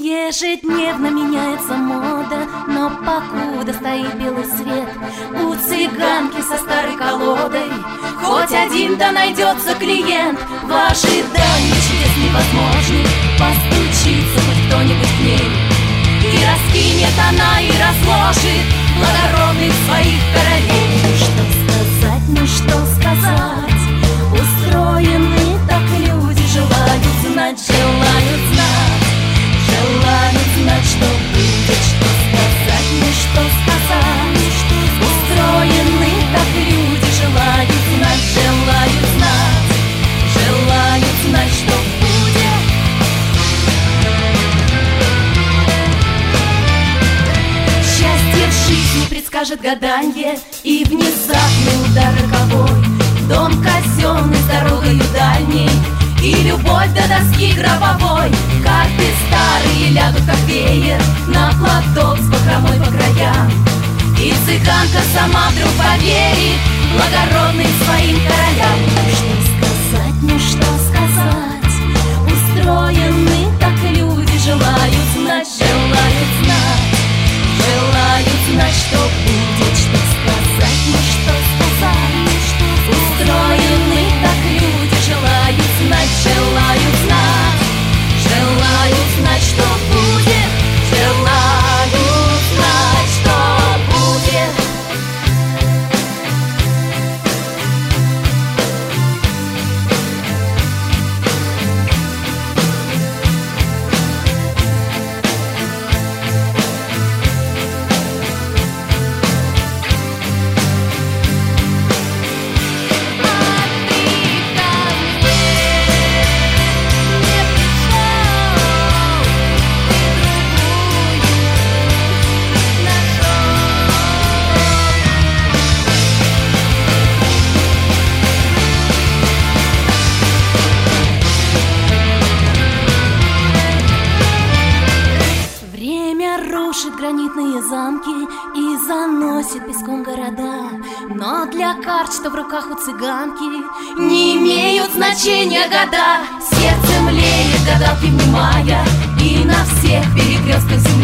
Ежедневно меняется мода, но покуда стоит белый свет, у цыганки со старой колодой хоть один-то найдется клиент. В ожидании чудес невозможных постучится хоть кто-нибудь к ней, и раскинет она, и разложит благородных своих королей. Ну что сказать, устроены так люди, желают знать, что будет. Что сказать, ну что сказать, устроены так люди, желают знать, что будет. Счастье в жизни предскажет гаданье, и внезапный удар роковой, дом казенный с дорогою дальней, и любовь до доски гробовой. Карты старые лягут, как веер, на платок с бахромой по краям, и цыганка сама вдруг поверит благородным своим королям. Ну что сказать, устроены так люди, желают знать, что будет. Что сказать, ну что сказать, устроены так люди, желают знать, что будет, желают знать, что будет. Рушит гранитные замки и заносит песком города, но для карт, что в руках у цыганки, не имеют значения года. Сердце млеет, гадалки внимая, и на всех перекрестках